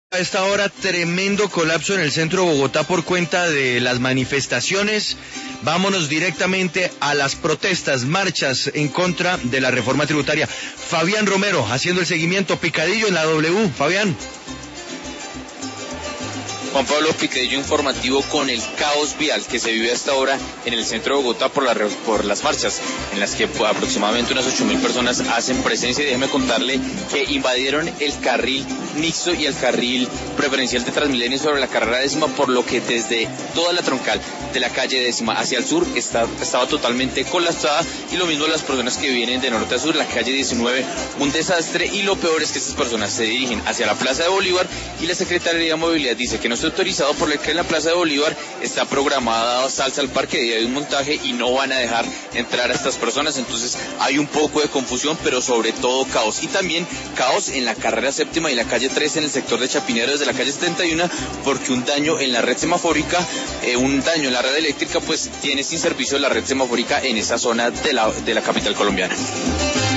A esta hora, tremendo colapso en el centro de Bogotá por cuenta de las manifestaciones. Vámonos directamente a las protestas, marchas en contra de la reforma tributaria. Fabián Romero, haciendo el seguimiento, picadillo en la W. Fabián. Juan Pablo, picadillo informativo con el caos vial que se vive hasta ahora en el centro de Bogotá por las marchas, en las que aproximadamente unas 8.000 personas hacen presencia. Y déjeme contarle que invadieron el carril mixto y el carril preferencial de Transmilenio sobre la carrera décima, por lo que desde toda la troncal de la calle décima hacia el sur estaba totalmente colapsada, y lo mismo las personas que vienen de norte a sur, la calle 19, un desastre. Y lo peor es que estas personas se dirigen hacia la Plaza de Bolívar, y la Secretaría de Movilidad dice que no está autorizado por el que en la Plaza de Bolívar está programada salsa al parque, día de un montaje, y no van a dejar entrar a estas personas. Entonces hay un poco de confusión, pero sobre todo caos. Y también caos en la carrera séptima y la calle 13 en el sector de Chapinero desde la calle 71, porque un daño en la red semafórica, un daño en la red eléctrica, pues tiene sin servicio la red semafórica en esa zona de la capital colombiana.